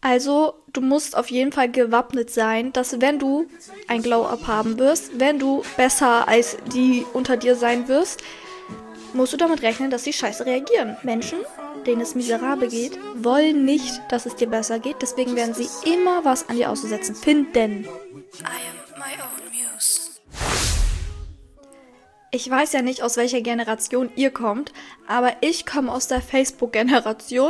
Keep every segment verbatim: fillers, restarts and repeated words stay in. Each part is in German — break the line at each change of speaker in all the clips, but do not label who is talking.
Also, du musst auf jeden Fall gewappnet sein, dass wenn du ein Glow-Up haben wirst, wenn du besser als die unter dir sein wirst, musst du damit rechnen, dass sie scheiße reagieren. Menschen, denen es miserabel geht, wollen nicht, dass es dir besser geht. Deswegen werden sie immer was an dir auszusetzen finden. I am my own muse. Ich weiß ja nicht, aus welcher Generation ihr kommt, aber ich komme aus der Facebook-Generation.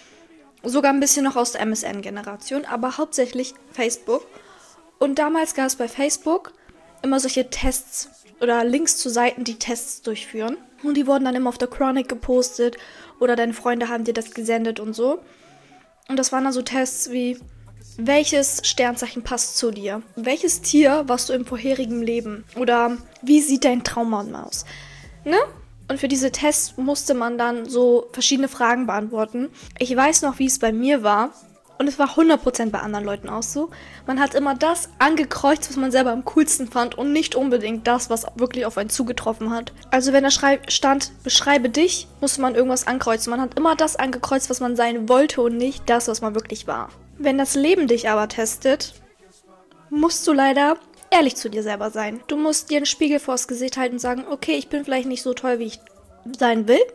Sogar ein bisschen noch aus der M S N-Generation, aber hauptsächlich Facebook. Und damals gab es bei Facebook immer solche Tests oder Links zu Seiten, die Tests durchführen. Und die wurden dann immer auf der Chronic gepostet oder deine Freunde haben dir das gesendet und so. Und das waren dann so Tests wie, welches Sternzeichen passt zu dir? Welches Tier warst du im vorherigen Leben? Oder wie sieht dein Traummann aus? Ne? Und für diese Tests musste man dann so verschiedene Fragen beantworten. Ich weiß noch, wie es bei mir war. Und es war hundert Prozent bei anderen Leuten auch so. Man hat immer das angekreuzt, was man selber am coolsten fand und nicht unbedingt das, was wirklich auf einen zugetroffen hat. Also wenn da stand, beschreibe dich, musste man irgendwas ankreuzen. Man hat immer das angekreuzt, was man sein wollte und nicht das, was man wirklich war. Wenn das Leben dich aber testet, musst du leider ehrlich zu dir selber sein. Du musst dir einen Spiegel vors Gesicht halten und sagen, okay, ich bin vielleicht nicht so toll, wie ich sein will,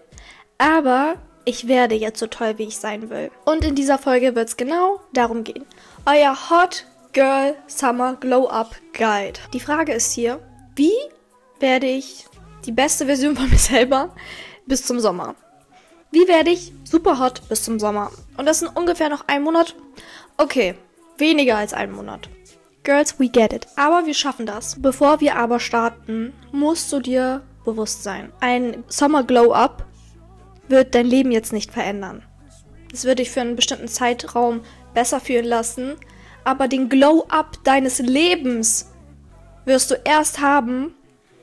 aber ich werde jetzt so toll, wie ich sein will. Und in dieser Folge wird es genau darum gehen. Euer Hot Girl Summer Glow Up Guide. Die Frage ist hier, wie werde ich die beste Version von mir selber bis zum Sommer? Wie werde ich super hot bis zum Sommer? Und das sind ungefähr noch ein Monat. Okay, weniger als einen Monat. Girls, we get it. Aber wir schaffen das. Bevor wir aber starten, musst du dir bewusst sein. Ein Summer Glow Up wird dein Leben jetzt nicht verändern. Es wird dich für einen bestimmten Zeitraum besser fühlen lassen, aber den Glow Up deines Lebens wirst du erst haben,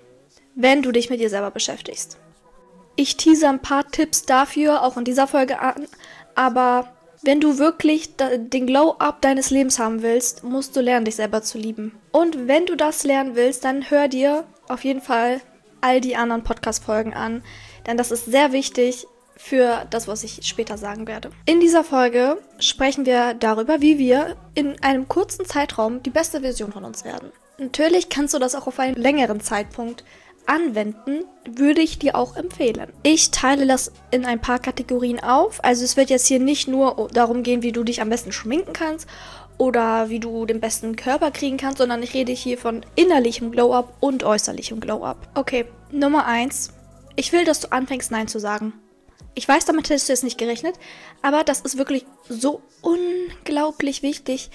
wenn du dich mit dir selber beschäftigst. Ich tease ein paar Tipps dafür auch in dieser Folge an, aber wenn du wirklich den Glow-Up deines Lebens haben willst, musst du lernen, dich selber zu lieben. Und wenn du das lernen willst, dann hör dir auf jeden Fall all die anderen Podcast-Folgen an, denn das ist sehr wichtig für das, was ich später sagen werde. In dieser Folge sprechen wir darüber, wie wir in einem kurzen Zeitraum die beste Version von uns werden. Natürlich kannst du das auch auf einen längeren Zeitpunkt anwenden, würde ich dir auch empfehlen. Ich teile das in ein paar Kategorien auf. Also es wird jetzt hier nicht nur darum gehen, wie du dich am besten schminken kannst oder wie du den besten Körper kriegen kannst, sondern ich rede hier von innerlichem Glow-Up und äußerlichem Glow-Up. Okay, Nummer eins. Ich will, dass du anfängst, Nein zu sagen. Ich weiß, damit hättest du jetzt nicht gerechnet, aber das ist wirklich so unglaublich wichtig,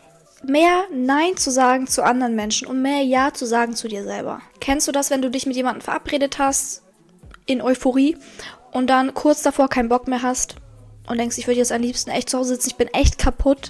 mehr Nein zu sagen zu anderen Menschen und mehr Ja zu sagen zu dir selber. Kennst du das, wenn du dich mit jemandem verabredet hast, in Euphorie, und dann kurz davor keinen Bock mehr hast und denkst, ich würde jetzt am liebsten echt zu Hause sitzen, ich bin echt kaputt?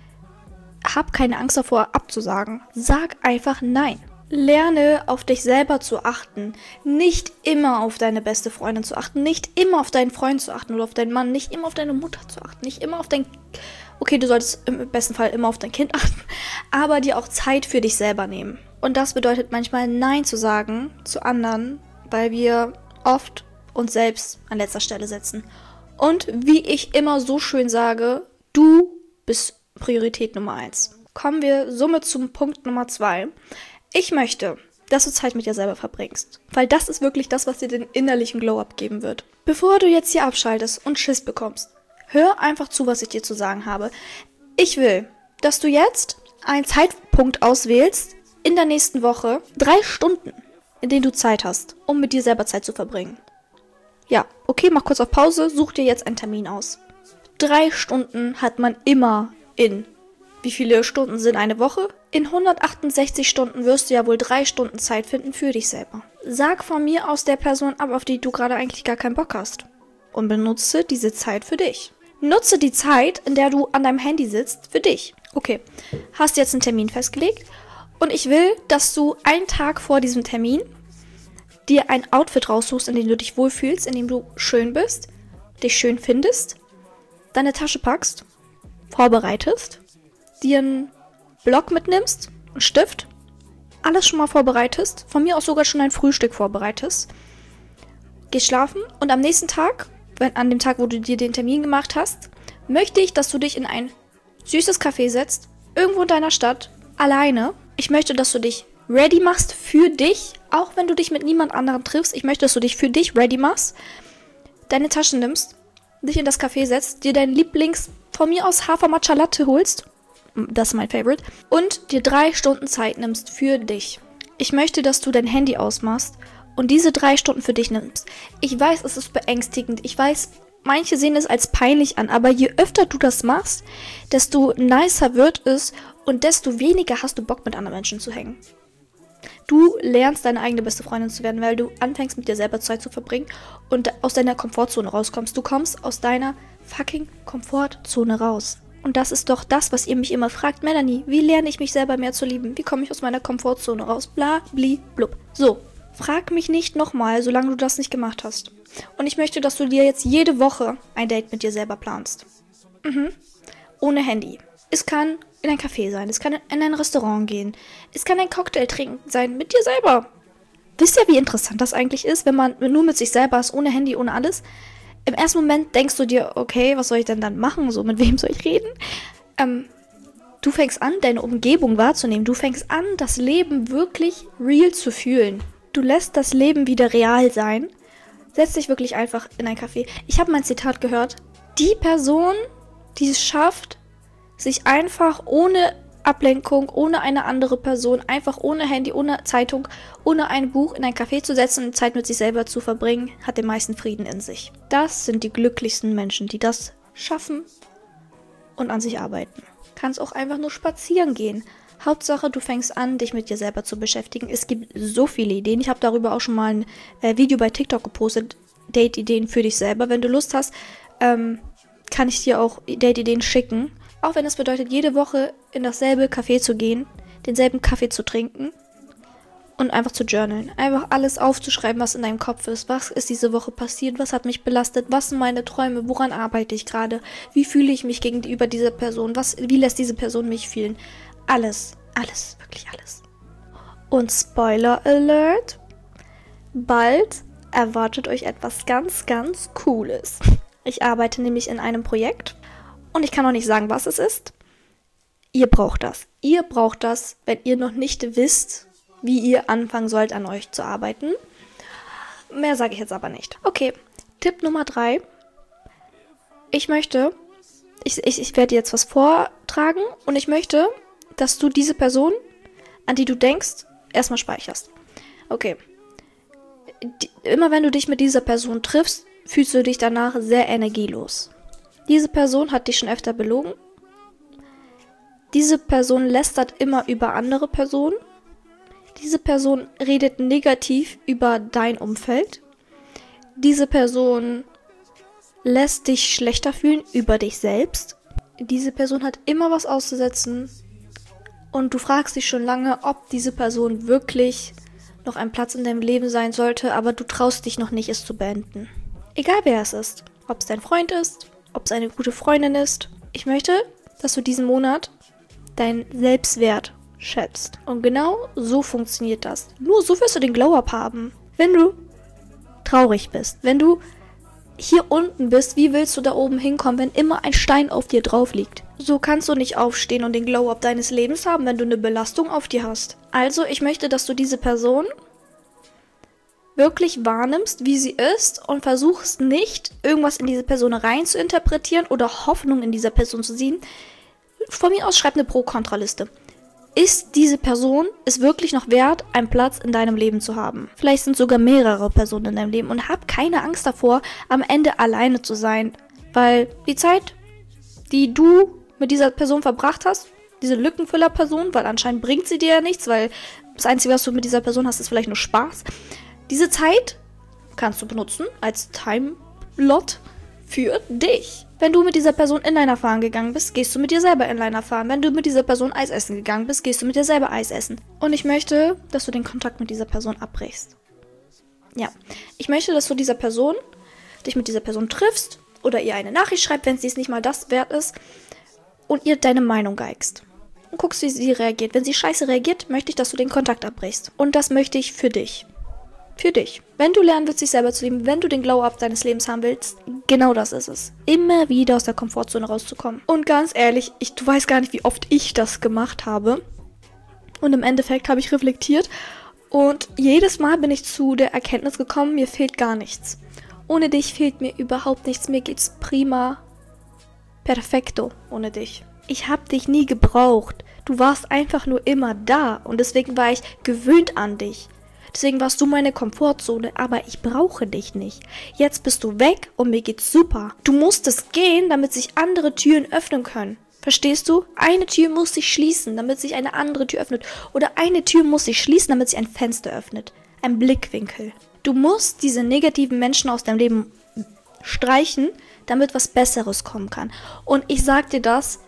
Hab keine Angst davor, abzusagen. Sag einfach Nein. Lerne, auf dich selber zu achten. Nicht immer auf deine beste Freundin zu achten, nicht immer auf deinen Freund zu achten oder auf deinen Mann, nicht immer auf deine Mutter zu achten, nicht immer auf dein... Okay, du solltest im besten Fall immer auf dein Kind achten, aber dir auch Zeit für dich selber nehmen. Und das bedeutet manchmal Nein zu sagen zu anderen, weil wir oft uns selbst an letzter Stelle setzen. Und wie ich immer so schön sage, du bist Priorität Nummer eins. Kommen wir somit zum Punkt Nummer zwei. Ich möchte, dass du Zeit mit dir selber verbringst, weil das ist wirklich das, was dir den innerlichen Glow-Up geben wird. Bevor du jetzt hier abschaltest und Schiss bekommst, hör einfach zu, was ich dir zu sagen habe. Ich will, dass du jetzt einen Zeitpunkt auswählst in der nächsten Woche, drei Stunden, in denen du Zeit hast, um mit dir selber Zeit zu verbringen. Ja, okay, mach kurz auf Pause, such dir jetzt einen Termin aus. Drei Stunden hat man immer in. Wie viele Stunden sind eine Woche? In hundertachtundsechzig Stunden wirst du ja wohl drei Stunden Zeit finden für dich selber. Sag von mir aus der Person ab, auf die du gerade eigentlich gar keinen Bock hast. Und benutze diese Zeit für dich. Nutze die Zeit, in der du an deinem Handy sitzt, für dich. Okay, hast jetzt einen Termin festgelegt und ich will, dass du einen Tag vor diesem Termin dir ein Outfit raussuchst, in dem du dich wohlfühlst, in dem du schön bist, dich schön findest, deine Tasche packst, vorbereitest, dir einen Block mitnimmst, einen Stift, alles schon mal vorbereitest, von mir aus sogar schon ein Frühstück vorbereitest, gehst schlafen und am nächsten Tag, wenn, an dem Tag, wo du dir den Termin gemacht hast, möchte ich, dass du dich in ein süßes Kaffee setzt, irgendwo in deiner Stadt, alleine. Ich möchte, dass du dich ready machst für dich, auch wenn du dich mit niemand anderem triffst. Ich möchte, dass du dich für dich ready machst, deine Taschen nimmst, dich in das Café setzt, dir dein Lieblings, von mir aus Hafer-Matcha Latte holst, das ist mein Favorite, und dir drei Stunden Zeit nimmst für dich. Ich möchte, dass du dein Handy ausmachst und diese drei Stunden für dich nimmst. Ich weiß, es ist beängstigend. Ich weiß, manche sehen es als peinlich an, aber je öfter du das machst, desto nicer wird es und desto weniger hast du Bock, mit anderen Menschen zu hängen. Du lernst, deine eigene beste Freundin zu werden, weil du anfängst, mit dir selber Zeit zu verbringen und aus deiner Komfortzone rauskommst. Du kommst aus deiner fucking Komfortzone raus. Und das ist doch das, was ihr mich immer fragt. Melanie, wie lerne ich mich selber mehr zu lieben? Wie komme ich aus meiner Komfortzone raus? Bla, bli, blub. So, frag mich nicht nochmal, solange du das nicht gemacht hast. Und ich möchte, dass du dir jetzt jede Woche ein Date mit dir selber planst. Mhm. Ohne Handy. Es kann in ein Café sein, es kann in ein Restaurant gehen, es kann ein Cocktail trinken sein mit dir selber. Wisst ihr, wie interessant das eigentlich ist, wenn man nur mit sich selber ist, ohne Handy, ohne alles? Im ersten Moment denkst du dir, okay, was soll ich denn dann machen? So, mit wem soll ich reden? Ähm, du fängst an, deine Umgebung wahrzunehmen. Du fängst an, das Leben wirklich real zu fühlen. Du lässt das Leben wieder real sein. Setz dich wirklich einfach in ein Café. Ich habe mein Zitat gehört. Die Person, die es schafft, sich einfach ohne Ablenkung, ohne eine andere Person, einfach ohne Handy, ohne Zeitung, ohne ein Buch in ein Café zu setzen und Zeit mit sich selber zu verbringen, hat den meisten Frieden in sich. Das sind die glücklichsten Menschen, die das schaffen und an sich arbeiten. Kannst auch einfach nur spazieren gehen. Hauptsache, du fängst an, dich mit dir selber zu beschäftigen. Es gibt so viele Ideen. Ich habe darüber auch schon mal ein äh, Video bei TikTok gepostet. Date-Ideen für dich selber. Wenn du Lust hast, ähm, kann ich dir auch Date-Ideen schicken. Auch wenn es bedeutet, jede Woche in dasselbe Café zu gehen, denselben Kaffee zu trinken und einfach zu journalen. Einfach alles aufzuschreiben, was in deinem Kopf ist. Was ist diese Woche passiert? Was hat mich belastet? Was sind meine Träume? Woran arbeite ich gerade? Wie fühle ich mich gegenüber dieser Person? Was, wie lässt diese Person mich fühlen? Alles, alles, wirklich alles. Und Spoiler Alert, bald erwartet euch etwas ganz, ganz Cooles. Ich arbeite nämlich in einem Projekt. Und ich kann noch nicht sagen, was es ist. Ihr braucht das. Ihr braucht das, wenn ihr noch nicht wisst, wie ihr anfangen sollt, an euch zu arbeiten. Mehr sage ich jetzt aber nicht. Okay, Tipp Nummer drei. Ich möchte, ich, ich, ich werde jetzt was vortragen und ich möchte, dass du diese Person, an die du denkst, erstmal speicherst. Okay. Die, immer wenn du dich mit dieser Person triffst, fühlst du dich danach sehr energielos. Diese Person hat dich schon öfter belogen. Diese Person lästert immer über andere Personen. Diese Person redet negativ über dein Umfeld. Diese Person lässt dich schlechter fühlen über dich selbst. Diese Person hat immer was auszusetzen. Und du fragst dich schon lange, ob diese Person wirklich noch ein Platz in deinem Leben sein sollte, aber du traust dich noch nicht, es zu beenden. Egal wer es ist. Ob es dein Freund ist, ob es eine gute Freundin ist. Ich möchte, dass du diesen Monat deinen Selbstwert schätzt. Und genau so funktioniert das. Nur so wirst du den Glow-Up haben. Wenn du traurig bist, wenn du hier unten bist, wie willst du da oben hinkommen, wenn immer ein Stein auf dir drauf liegt? So kannst du nicht aufstehen und den Glow-Up deines Lebens haben, wenn du eine Belastung auf dir hast. Also, ich möchte, dass du diese Person wirklich wahrnimmst, wie sie ist und versuchst nicht, irgendwas in diese Person rein zu interpretieren oder Hoffnung in dieser Person zu sehen. Von mir aus schreib eine Pro-Kontra-Liste. Ist diese Person es wirklich noch wert, einen Platz in deinem Leben zu haben? Vielleicht sind sogar mehrere Personen in deinem Leben und hab keine Angst davor, am Ende alleine zu sein, weil die Zeit, die du mit dieser Person verbracht hast, diese Lückenfüller-Person, weil anscheinend bringt sie dir ja nichts, weil das Einzige, was du mit dieser Person hast, ist vielleicht nur Spaß. Diese Zeit kannst du benutzen als Time-Lot für dich. Wenn du mit dieser Person Inliner fahren gegangen bist, gehst du mit dir selber Inliner fahren. Wenn du mit dieser Person Eis essen gegangen bist, gehst du mit dir selber Eis essen. Und ich möchte, dass du den Kontakt mit dieser Person abbrichst. Ja, ich möchte, dass du dieser Person, dich mit dieser Person triffst oder ihr eine Nachricht schreibst, wenn sie es nicht mal das wert ist und ihr deine Meinung geigst. Und guckst, wie sie reagiert. Wenn sie scheiße reagiert, möchte ich, dass du den Kontakt abbrichst. Und das möchte ich für dich. Für dich. Wenn du lernen willst, dich selber zu lieben, wenn du den Glow-Up deines Lebens haben willst, genau das ist es. Immer wieder aus der Komfortzone rauszukommen. Und ganz ehrlich, ich, du weißt gar nicht, wie oft ich das gemacht habe. Und im Endeffekt habe ich reflektiert. Und jedes Mal bin ich zu der Erkenntnis gekommen, mir fehlt gar nichts. Ohne dich fehlt mir überhaupt nichts. Mir geht's prima. Perfekto ohne dich. Ich habe dich nie gebraucht. Du warst einfach nur immer da. Und deswegen war ich gewöhnt an dich. Deswegen warst du meine Komfortzone, aber ich brauche dich nicht. Jetzt bist du weg und mir geht's super. Du musstest gehen, damit sich andere Türen öffnen können. Verstehst du? Eine Tür muss sich schließen, damit sich eine andere Tür öffnet. Oder eine Tür muss sich schließen, damit sich ein Fenster öffnet. Ein Blickwinkel. Du musst diese negativen Menschen aus deinem Leben streichen, damit was Besseres kommen kann. Und ich sag dir das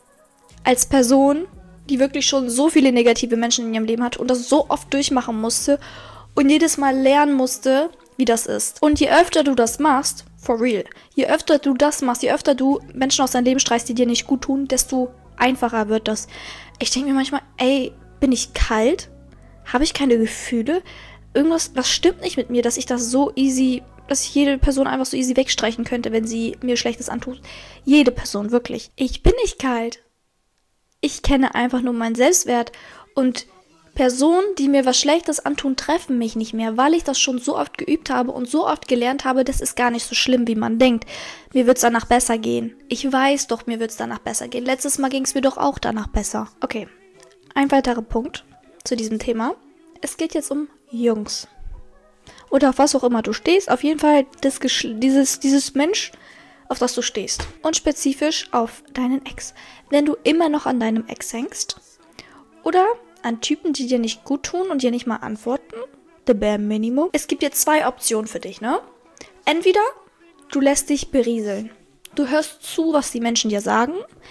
als Person, die wirklich schon so viele negative Menschen in ihrem Leben hat und das so oft durchmachen musste und jedes Mal lernen musste, wie das ist. Und je öfter du das machst, for real, je öfter du das machst, je öfter du Menschen aus deinem Leben streichst, die dir nicht gut tun, desto einfacher wird das. Ich denke mir manchmal, ey, bin ich kalt? Habe ich keine Gefühle? Irgendwas, was stimmt nicht mit mir, dass ich das so easy, dass ich jede Person einfach so easy wegstreichen könnte, wenn sie mir Schlechtes antut. Jede Person, wirklich. Ich bin nicht kalt. Ich kenne einfach nur meinen Selbstwert und Personen, die mir was Schlechtes antun, treffen mich nicht mehr, weil ich das schon so oft geübt habe und so oft gelernt habe, das ist gar nicht so schlimm, wie man denkt. Mir wird es danach besser gehen. Ich weiß doch, mir wird es danach besser gehen. Letztes Mal ging es mir doch auch danach besser. Okay, ein weiterer Punkt zu diesem Thema. Es geht jetzt um Jungs. Oder auf was auch immer du stehst. Auf jeden Fall das Geschl- dieses, dieses Mensch, auf das du stehst. Und spezifisch auf deinen Ex. Wenn du immer noch an deinem Ex hängst oder an Typen, die dir nicht gut tun und dir nicht mal antworten, the bare minimum. Es gibt jetzt zwei Optionen für dich, ne? Entweder du lässt dich berieseln. Du hörst zu, was die Menschen dir sagen.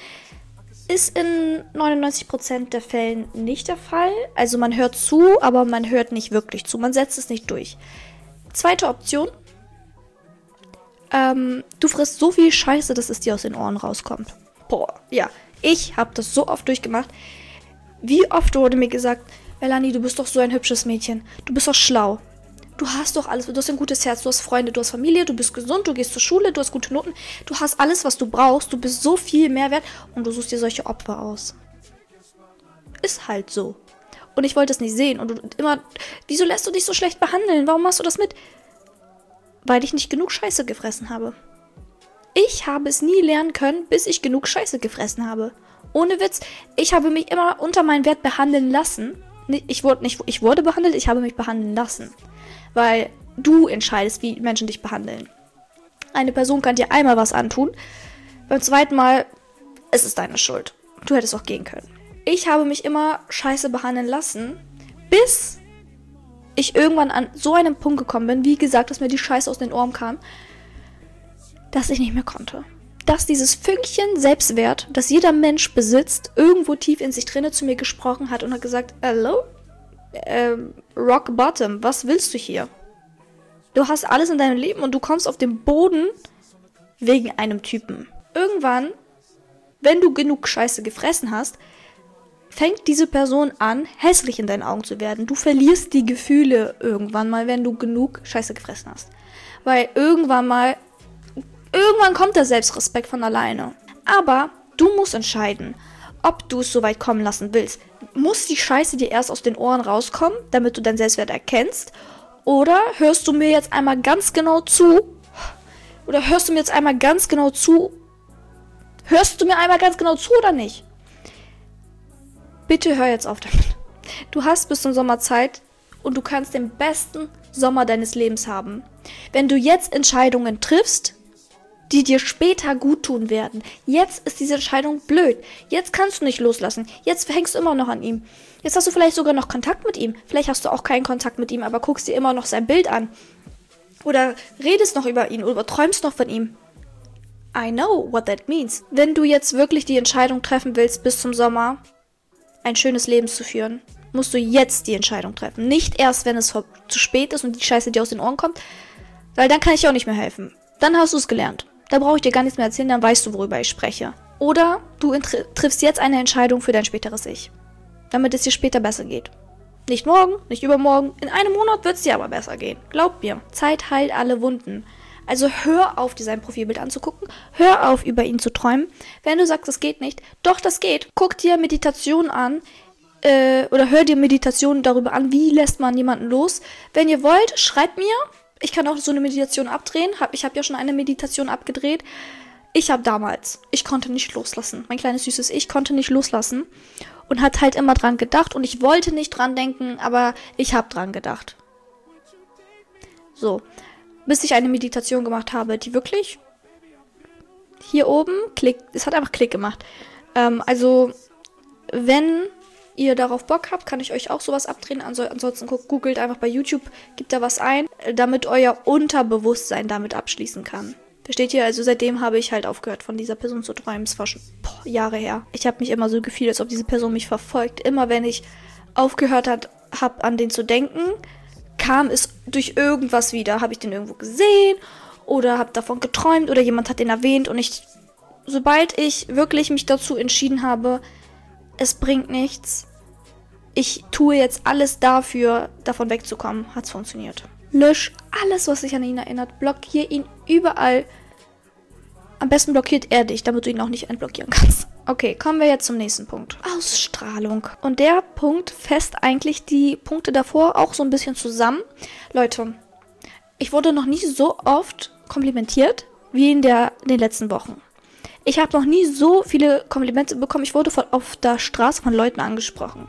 Ist in neunundneunzig Prozent der Fällen nicht der Fall. Also man hört zu, aber man hört nicht wirklich zu. Man setzt es nicht durch. Zweite Option. Ähm, du frisst so viel Scheiße, dass es dir aus den Ohren rauskommt. Boah, ja. Ich habe das so oft durchgemacht. Wie oft wurde mir gesagt, Melanie, du bist doch so ein hübsches Mädchen. Du bist doch schlau. Du hast doch alles. Du hast ein gutes Herz, du hast Freunde, du hast Familie, du bist gesund, du gehst zur Schule, du hast gute Noten. Du hast alles, was du brauchst. Du bist so viel mehr wert und du suchst dir solche Opfer aus. Ist halt so. Und ich wollte es nicht sehen. Und du immer, wieso lässt du dich so schlecht behandeln? Warum machst du das mit? Weil ich nicht genug Scheiße gefressen habe. Ich habe es nie lernen können, bis ich genug Scheiße gefressen habe. Ohne Witz, ich habe mich immer unter meinen Wert behandeln lassen. Ich wurde nicht, ich wurde behandelt, ich habe mich behandeln lassen. Weil du entscheidest, wie Menschen dich behandeln. Eine Person kann dir einmal was antun. Beim zweiten Mal ist es deine Schuld. Du hättest auch gehen können. Ich habe mich immer scheiße behandeln lassen, bis ich irgendwann an so einen Punkt gekommen bin, wie gesagt, dass mir die Scheiße aus den Ohren kam, dass ich nicht mehr konnte. Dass dieses Fünkchen Selbstwert, das jeder Mensch besitzt, irgendwo tief in sich drinne zu mir gesprochen hat und hat gesagt, hello, ähm, Rock Bottom, was willst du hier? Du hast alles in deinem Leben und du kommst auf den Boden wegen einem Typen. Irgendwann, wenn du genug Scheiße gefressen hast, fängt diese Person an, hässlich in deinen Augen zu werden. Du verlierst die Gefühle irgendwann mal, wenn du genug Scheiße gefressen hast. Weil irgendwann mal, irgendwann kommt der Selbstrespekt von alleine. Aber du musst entscheiden, ob du es so weit kommen lassen willst. Muss die Scheiße dir erst aus den Ohren rauskommen, damit du deinen Selbstwert erkennst? Oder hörst du mir jetzt einmal ganz genau zu? Oder hörst du mir jetzt einmal ganz genau zu? Hörst du mir einmal ganz genau zu oder nicht? Bitte hör jetzt auf damit. Du hast bis zum Sommer Zeit und du kannst den besten Sommer deines Lebens haben. Wenn du jetzt Entscheidungen triffst, die dir später gut tun werden. Jetzt ist diese Entscheidung blöd. Jetzt kannst du nicht loslassen. Jetzt hängst du immer noch an ihm. Jetzt hast du vielleicht sogar noch Kontakt mit ihm. Vielleicht hast du auch keinen Kontakt mit ihm, aber guckst dir immer noch sein Bild an. Oder redest noch über ihn oder träumst noch von ihm. I know what that means. Wenn du jetzt wirklich die Entscheidung treffen willst, bis zum Sommer ein schönes Leben zu führen, musst du jetzt die Entscheidung treffen. Nicht erst, wenn es zu spät ist und die Scheiße dir aus den Ohren kommt, weil dann kann ich dir auch nicht mehr helfen. Dann hast du es gelernt. Da brauche ich dir gar nichts mehr erzählen, dann weißt du, worüber ich spreche. Oder du triffst jetzt eine Entscheidung für dein späteres Ich, damit es dir später besser geht. Nicht morgen, nicht übermorgen. In einem Monat wird es dir aber besser gehen. Glaub mir. Zeit heilt alle Wunden. Also hör auf, dir sein Profilbild anzugucken. Hör auf, über ihn zu träumen. Wenn du sagst, das geht nicht, doch, das geht. Guck dir Meditation an. Äh, oder hör dir Meditationen darüber an, wie lässt man jemanden los. Wenn ihr wollt, schreibt mir. Ich kann auch so eine Meditation abdrehen. Ich habe ja schon eine Meditation abgedreht. Ich habe damals, ich konnte nicht loslassen. Mein kleines süßes Ich konnte nicht loslassen. Und hat halt immer dran gedacht. Und ich wollte nicht dran denken, aber ich habe dran gedacht. So. Bis ich eine Meditation gemacht habe, die wirklich hier oben Klick, es hat einfach Klick gemacht. Ähm, also, wenn ihr darauf Bock habt, kann ich euch auch sowas abdrehen. Anso- ansonsten guckt, googelt einfach bei YouTube, gebt da was ein, damit euer Unterbewusstsein damit abschließen kann. Versteht ihr? Also seitdem habe ich halt aufgehört, von dieser Person zu träumen. Es war schon boah, Jahre her. Ich habe mich immer so gefühlt, als ob diese Person mich verfolgt. Immer wenn ich aufgehört habe, an den zu denken, kam es durch irgendwas wieder. Habe ich den irgendwo gesehen oder habe davon geträumt oder jemand hat den erwähnt. Und ich, sobald ich wirklich mich dazu entschieden habe, es bringt nichts, ich tue jetzt alles dafür, davon wegzukommen, hat es funktioniert. Lösch alles, was sich an ihn erinnert. Blockier ihn überall. Am besten blockiert er dich, damit du ihn auch nicht entblockieren kannst. Okay, kommen wir jetzt zum nächsten Punkt. Ausstrahlung. Und der Punkt fasst eigentlich die Punkte davor auch so ein bisschen zusammen. Leute, ich wurde noch nie so oft komplimentiert wie in, der, in den letzten Wochen. Ich habe noch nie so viele Komplimente bekommen. Ich wurde von, auf der Straße von Leuten angesprochen.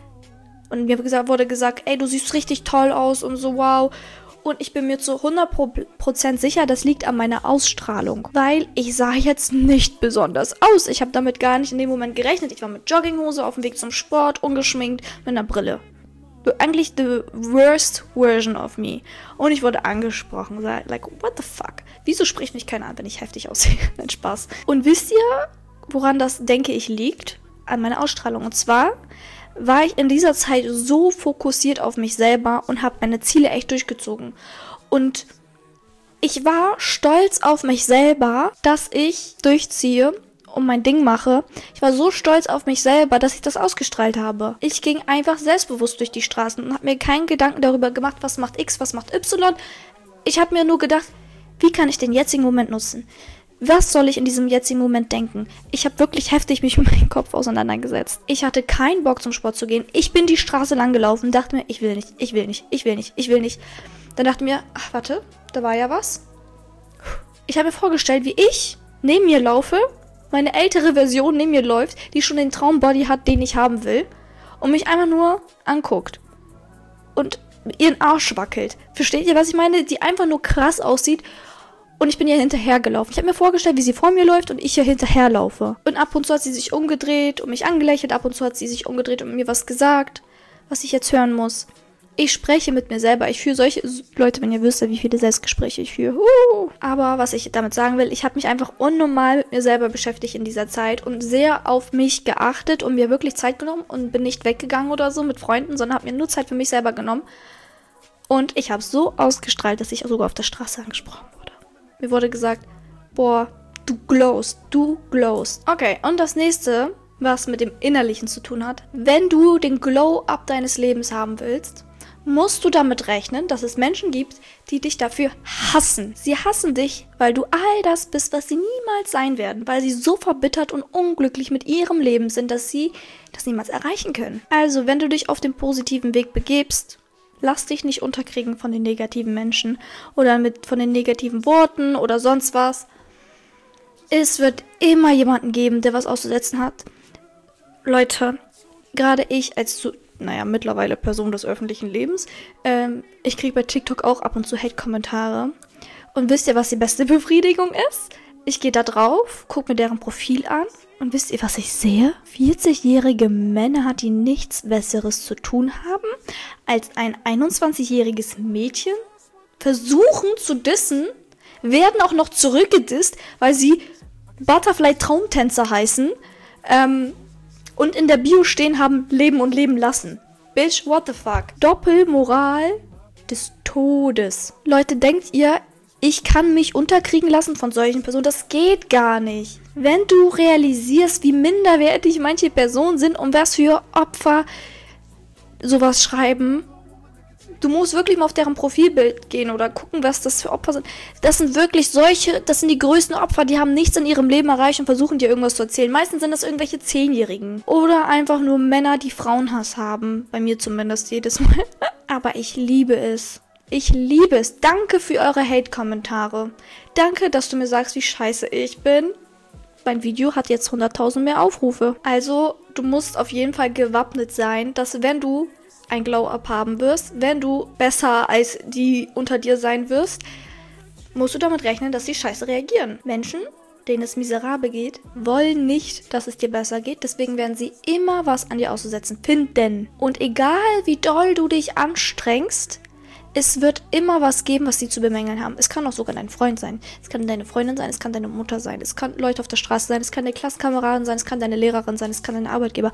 Und mir wurde gesagt, ey, du siehst richtig toll aus und so, wow. Und ich bin mir zu hundert Prozent sicher, das liegt an meiner Ausstrahlung. Weil ich sah jetzt nicht besonders aus. Ich habe damit gar nicht in dem Moment gerechnet. Ich war mit Jogginghose auf dem Weg zum Sport, ungeschminkt, mit einer Brille. Eigentlich the worst version of me. Und ich wurde angesprochen. Like, what the fuck? Wieso spricht mich keiner an, wenn ich heftig aussehe? Nein, Spaß. Und wisst ihr, woran das, denke ich, liegt? An meiner Ausstrahlung. Und zwar war ich in dieser Zeit so fokussiert auf mich selber und habe meine Ziele echt durchgezogen. Und ich war stolz auf mich selber, dass ich durchziehe und mein Ding mache. Ich war so stolz auf mich selber, dass ich das ausgestrahlt habe. Ich ging einfach selbstbewusst durch die Straßen und habe mir keinen Gedanken darüber gemacht, was macht X, was macht Y. Ich habe mir nur gedacht, wie kann ich den jetzigen Moment nutzen? Was soll ich in diesem jetzigen Moment denken? Ich habe wirklich heftig mich mit meinem Kopf auseinandergesetzt. Ich hatte keinen Bock zum Sport zu gehen. Ich bin die Straße lang gelaufen, dachte mir, ich will nicht, ich will nicht, ich will nicht, ich will nicht. Dann dachte mir, ach warte, da war ja was. Ich habe mir vorgestellt, wie ich neben mir laufe, meine ältere Version neben mir läuft, die schon den Traumbody hat, den ich haben will, und mich einfach nur anguckt. Und ihren Arsch wackelt. Versteht ihr, was ich meine? Die einfach nur krass aussieht. Und ich bin ihr hinterhergelaufen. Ich habe mir vorgestellt, wie sie vor mir läuft und ich ihr hinterherlaufe. Und ab und zu hat sie sich umgedreht und mich angelächelt. Ab und zu hat sie sich umgedreht und mir was gesagt, was ich jetzt hören muss. Ich spreche mit mir selber. Ich führe solche... Leute, wenn ihr wüsstet, wie viele Selbstgespräche ich führe. Uh. Aber was ich damit sagen will, ich habe mich einfach unnormal mit mir selber beschäftigt in dieser Zeit und sehr auf mich geachtet und mir wirklich Zeit genommen und bin nicht weggegangen oder so mit Freunden, sondern habe mir nur Zeit für mich selber genommen. Und ich habe so ausgestrahlt, dass ich sogar auf der Straße angesprochen wurde. Mir wurde gesagt, boah, du glowst, du glowst. Okay, und das nächste, was mit dem Innerlichen zu tun hat. Wenn du den Glow-Up deines Lebens haben willst, musst du damit rechnen, dass es Menschen gibt, die dich dafür hassen. Sie hassen dich, weil du all das bist, was sie niemals sein werden, weil sie so verbittert und unglücklich mit ihrem Leben sind, dass sie das niemals erreichen können. Also, wenn du dich auf den positiven Weg begebst, lass dich nicht unterkriegen von den negativen Menschen oder mit von den negativen Worten oder sonst was. Es wird immer jemanden geben, der was auszusetzen hat. Leute, gerade ich als, so, naja, mittlerweile Person des öffentlichen Lebens, ähm, ich kriege bei TikTok auch ab und zu Hate-Kommentare. Und wisst ihr, was die beste Befriedigung ist? Ich gehe da drauf, gucke mir deren Profil an und wisst ihr, was ich sehe? vierzigjährige Männer, die nichts Besseres zu tun haben, als ein einundzwanzigjähriges Mädchen versuchen zu dissen, werden auch noch zurückgedisst, weil sie Butterfly-Traumtänzer heißen ähm, und in der Bio stehen haben, leben und leben lassen. Bitch, what the fuck? Doppelmoral des Todes. Leute, denkt ihr, ich kann mich unterkriegen lassen von solchen Personen? Das geht gar nicht. Wenn du realisierst, wie minderwertig manche Personen sind und was für Opfer sowas schreiben. Du musst wirklich mal auf deren Profilbild gehen oder gucken, was das für Opfer sind. Das sind wirklich solche, das sind die größten Opfer, die haben nichts in ihrem Leben erreicht und versuchen dir irgendwas zu erzählen. Meistens sind das irgendwelche Zehnjährigen. Oder einfach nur Männer, die Frauenhass haben. Bei mir zumindest jedes Mal. Aber ich liebe es. Ich liebe es. Danke für eure Hate-Kommentare. Danke, dass du mir sagst, wie scheiße ich bin. Mein Video hat jetzt hunderttausend mehr Aufrufe. Also, du musst auf jeden Fall gewappnet sein, dass wenn du ein Glow-Up haben wirst, wenn du besser als die unter dir sein wirst, musst du damit rechnen, dass sie scheiße reagieren. Menschen, denen es miserabel geht, wollen nicht, dass es dir besser geht. Deswegen werden sie immer was an dir auszusetzen finden. Und egal, wie doll du dich anstrengst, es wird immer was geben, was sie zu bemängeln haben. Es kann auch sogar dein Freund sein. Es kann deine Freundin sein, es kann deine Mutter sein, es kann Leute auf der Straße sein, es kann deine Klassenkameraden sein, es kann deine Lehrerin sein, es kann dein Arbeitgeber.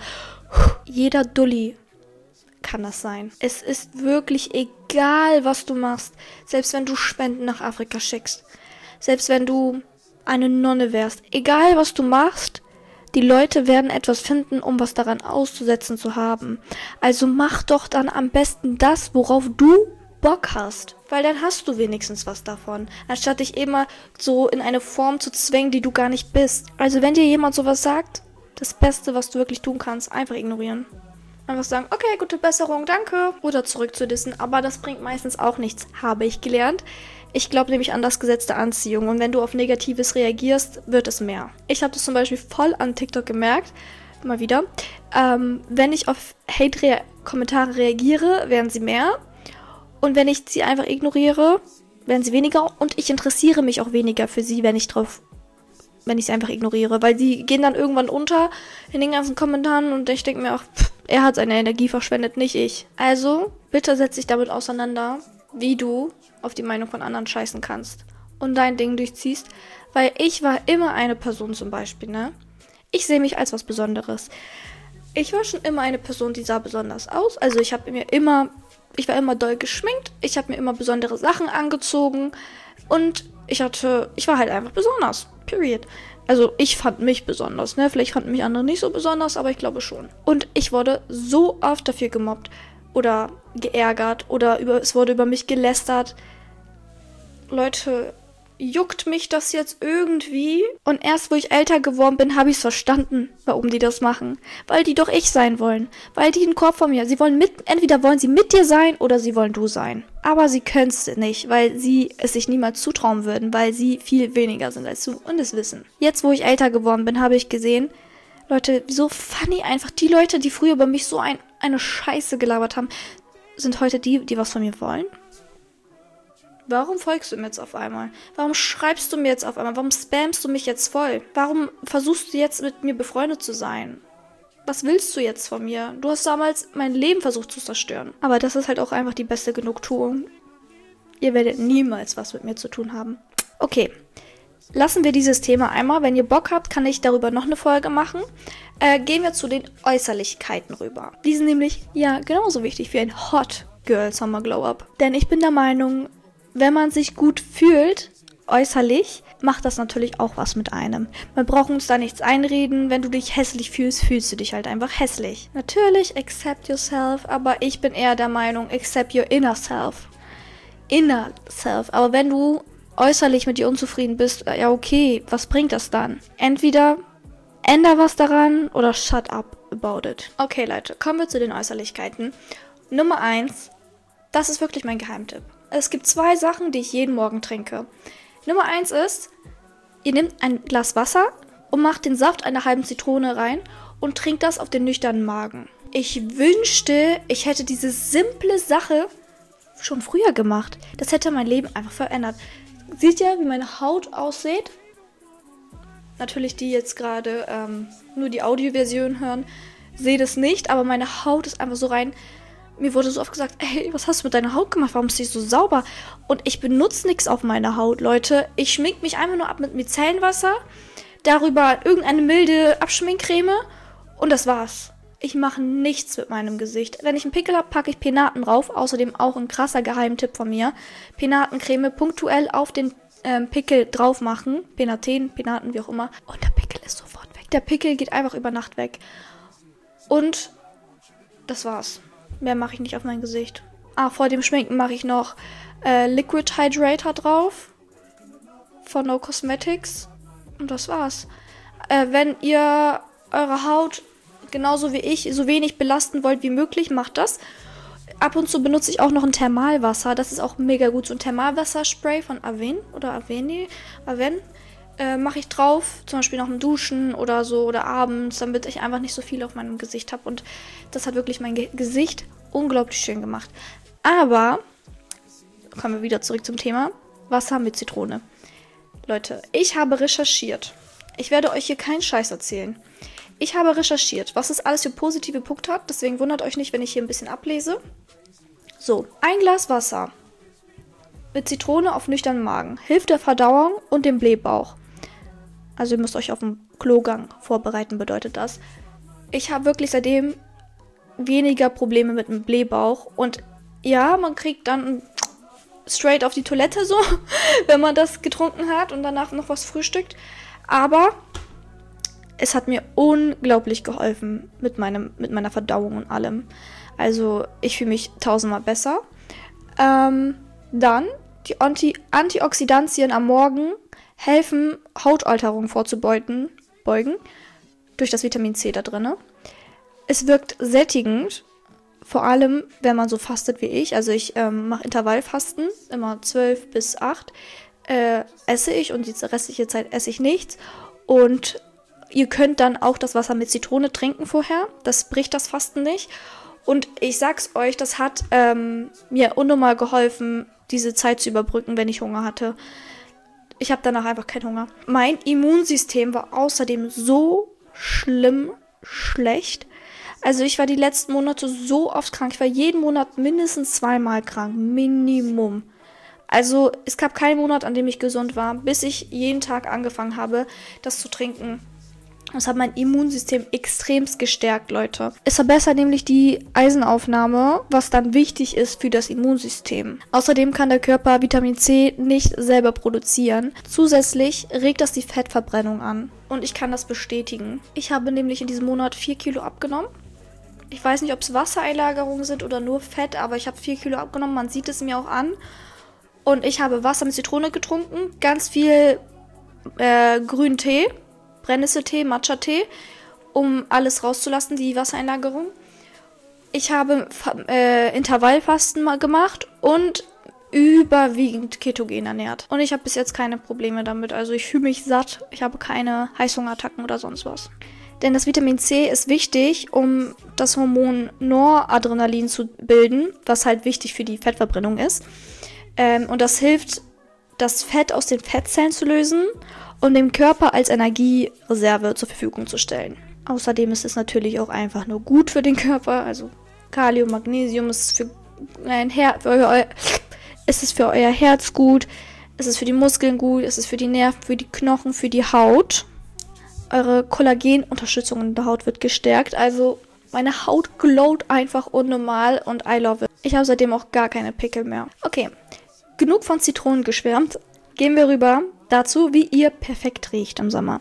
Jeder Dulli kann das sein. Es ist wirklich egal, was du machst. Selbst wenn du Spenden nach Afrika schickst. Selbst wenn du eine Nonne wärst. Egal, was du machst, die Leute werden etwas finden, um was daran auszusetzen zu haben. Also mach doch dann am besten das, worauf du Bock hast. Weil dann hast du wenigstens was davon. Anstatt dich immer so in eine Form zu zwängen, die du gar nicht bist. Also wenn dir jemand sowas sagt, das Beste, was du wirklich tun kannst, einfach ignorieren. Einfach sagen, okay, gute Besserung, danke. Oder zurück zu dissen. Aber das bringt meistens auch nichts, habe ich gelernt. Ich glaube nämlich an das Gesetz der Anziehung. Und wenn du auf Negatives reagierst, wird es mehr. Ich habe das zum Beispiel voll an TikTok gemerkt. Mal wieder. Ähm, wenn ich auf Hate-Kommentare reagiere, werden sie mehr. Und wenn ich sie einfach ignoriere, werden sie weniger. Und ich interessiere mich auch weniger für sie, wenn ich drauf wenn ich sie einfach ignoriere. Weil die gehen dann irgendwann unter in den ganzen Kommentaren und ich denke mir auch, pff, er hat seine Energie verschwendet, nicht ich. Also, bitte setz dich damit auseinander, wie du auf die Meinung von anderen scheißen kannst und dein Ding durchziehst. Weil ich war immer eine Person zum Beispiel, ne? Ich sehe mich als was Besonderes. Ich war schon immer eine Person, die sah besonders aus. Also ich habe mir immer, ich war immer doll geschminkt. Ich habe mir immer besondere Sachen angezogen. Und ich hatte, ich war halt einfach besonders. Period. Also ich fand mich besonders, ne? Vielleicht fanden mich andere nicht so besonders, aber ich glaube schon. Und ich wurde so oft dafür gemobbt oder geärgert oder über, es wurde über mich gelästert. Leute, juckt mich das jetzt irgendwie? Und erst, wo ich älter geworden bin, habe ich es verstanden, warum die das machen. Weil die doch ich sein wollen. Weil die einen Korb von mir. Sie wollen mit, entweder wollen sie mit dir sein oder sie wollen du sein. Aber sie können es nicht, weil sie es sich niemals zutrauen würden, weil sie viel weniger sind als du und es wissen. Jetzt, wo ich älter geworden bin, habe ich gesehen, Leute, so funny einfach. Die Leute, die früher über mich so ein, eine Scheiße gelabert haben, sind heute die, die was von mir wollen. Warum folgst du mir jetzt auf einmal? Warum schreibst du mir jetzt auf einmal? Warum spammst du mich jetzt voll? Warum versuchst du jetzt mit mir befreundet zu sein? Was willst du jetzt von mir? Du hast damals mein Leben versucht zu zerstören. Aber das ist halt auch einfach die beste Genugtuung. Ihr werdet niemals was mit mir zu tun haben. Okay, lassen wir dieses Thema einmal. Wenn ihr Bock habt, kann ich darüber noch eine Folge machen. Äh, gehen wir zu den Äußerlichkeiten rüber. Die sind nämlich, ja, genauso wichtig wie ein Hot Girl Summer Glow Up. Denn ich bin der Meinung, wenn man sich gut fühlt, äußerlich, macht das natürlich auch was mit einem. Wir brauchen uns da nichts einreden. Wenn du dich hässlich fühlst, fühlst du dich halt einfach hässlich. Natürlich, accept yourself, aber ich bin eher der Meinung, accept your inner self. Inner self. Aber wenn du äußerlich mit dir unzufrieden bist, ja okay, was bringt das dann? Entweder änder was daran oder shut up about it. Okay, Leute, kommen wir zu den Äußerlichkeiten. Nummer eins, das ist wirklich mein Geheimtipp. Es gibt zwei Sachen, die ich jeden Morgen trinke. Nummer eins ist, ihr nehmt ein Glas Wasser und macht den Saft einer halben Zitrone rein und trinkt das auf den nüchternen Magen. Ich wünschte, ich hätte diese simple Sache schon früher gemacht. Das hätte mein Leben einfach verändert. Seht ihr, wie meine Haut aussieht? Natürlich die jetzt gerade ähm, nur die Audioversion hören, seht es nicht, aber meine Haut ist einfach so rein. Mir wurde so oft gesagt, ey, was hast du mit deiner Haut gemacht? Warum ist die so sauber? Und ich benutze nichts auf meiner Haut, Leute. Ich schmink mich einfach nur ab mit Micellenwasser, darüber irgendeine milde Abschminkcreme und das war's. Ich mache nichts mit meinem Gesicht. Wenn ich einen Pickel habe, packe ich Penaten drauf. Außerdem auch ein krasser Geheimtipp von mir. Penatencreme punktuell auf den ähm, Pickel drauf machen. Penaten, Penaten, wie auch immer. Und der Pickel ist sofort weg. Der Pickel geht einfach über Nacht weg. Und das war's. Mehr mache ich nicht auf mein Gesicht. Ah, vor dem Schminken mache ich noch äh, Liquid Hydrator drauf. Von No Cosmetics. Und das war's. Äh, wenn ihr eure Haut genauso wie ich so wenig belasten wollt wie möglich, macht das. Ab und zu benutze ich auch noch ein Thermalwasser. Das ist auch mega gut. So ein Thermalwasserspray von Aven oder Aveni. Aven. Äh, mache ich drauf. Zum Beispiel nach dem Duschen oder so. Oder abends. Damit ich einfach nicht so viel auf meinem Gesicht habe. Und das hat wirklich mein Ge- Gesicht unglaublich schön gemacht. Aber, kommen wir wieder zurück zum Thema. Wasser mit Zitrone. Leute, ich habe recherchiert. Ich werde euch hier keinen Scheiß erzählen. Ich habe recherchiert, was es alles für positive Punkte hat. Deswegen wundert euch nicht, wenn ich hier ein bisschen ablese. So, ein Glas Wasser mit Zitrone auf nüchternen Magen hilft der Verdauung und dem Blähbauch. Also ihr müsst euch auf den Klogang vorbereiten, bedeutet das. Ich habe wirklich seitdem weniger Probleme mit dem Blähbauch. Und ja, man kriegt dann straight auf die Toilette so, wenn man das getrunken hat und danach noch was frühstückt. Aber es hat mir unglaublich geholfen mit, meinem, mit meiner Verdauung und allem. Also ich fühle mich tausendmal besser. Ähm, dann, die Anti- Antioxidantien am Morgen helfen, Hautalterungen vorzubeugen, beugen, durch das Vitamin C da drin. Es wirkt sättigend, vor allem, wenn man so fastet wie ich. Also ich ähm, mache Intervallfasten, immer zwölf bis acht äh, esse ich und die restliche Zeit esse ich nichts. Und ihr könnt dann auch das Wasser mit Zitrone trinken vorher. Das bricht das Fasten nicht. Und ich sag's euch, das hat ähm, mir unnormal geholfen, diese Zeit zu überbrücken, wenn ich Hunger hatte. Ich habe danach einfach keinen Hunger. Mein Immunsystem war außerdem so schlimm schlecht. Also ich war die letzten Monate so oft krank. Ich war jeden Monat mindestens zweimal krank. Minimum. Also es gab keinen Monat, an dem ich gesund war, bis ich jeden Tag angefangen habe, das zu trinken. Das hat mein Immunsystem extremst gestärkt, Leute. Es verbessert nämlich die Eisenaufnahme, was dann wichtig ist für das Immunsystem. Außerdem kann der Körper Vitamin C nicht selber produzieren. Zusätzlich regt das die Fettverbrennung an. Und ich kann das bestätigen. Ich habe nämlich in diesem Monat vier Kilo abgenommen. Ich weiß nicht, ob es Wassereinlagerungen sind oder nur Fett, aber ich habe vier Kilo abgenommen. Man sieht es mir auch an. Und ich habe Wasser mit Zitrone getrunken, ganz viel äh, grünen Tee, Brennnesseltee, Matcha-Tee, um alles rauszulassen, die Wassereinlagerung. Ich habe äh, Intervallfasten mal gemacht und überwiegend ketogen ernährt. Und ich habe bis jetzt keine Probleme damit. Also ich fühle mich satt, ich habe keine Heißhungerattacken oder sonst was. Denn das Vitamin C ist wichtig, um das Hormon Noradrenalin zu bilden, was halt wichtig für die Fettverbrennung ist. Ähm, und das hilft, das Fett aus den Fettzellen zu lösen und dem Körper als Energiereserve zur Verfügung zu stellen. Außerdem ist es natürlich auch einfach nur gut für den Körper. Also Kalium, Magnesium ist für, ein Her- für, euer, ist es für euer Herz gut, ist es für die Muskeln gut, ist es für die Nerven, für die Knochen, für die Haut. Eure Kollagenunterstützung in der Haut wird gestärkt. Also meine Haut glowt einfach unnormal und I love it. Ich habe seitdem auch gar keine Pickel mehr. Okay, genug von Zitronen geschwärmt. Gehen wir rüber dazu, wie ihr perfekt riecht im Sommer.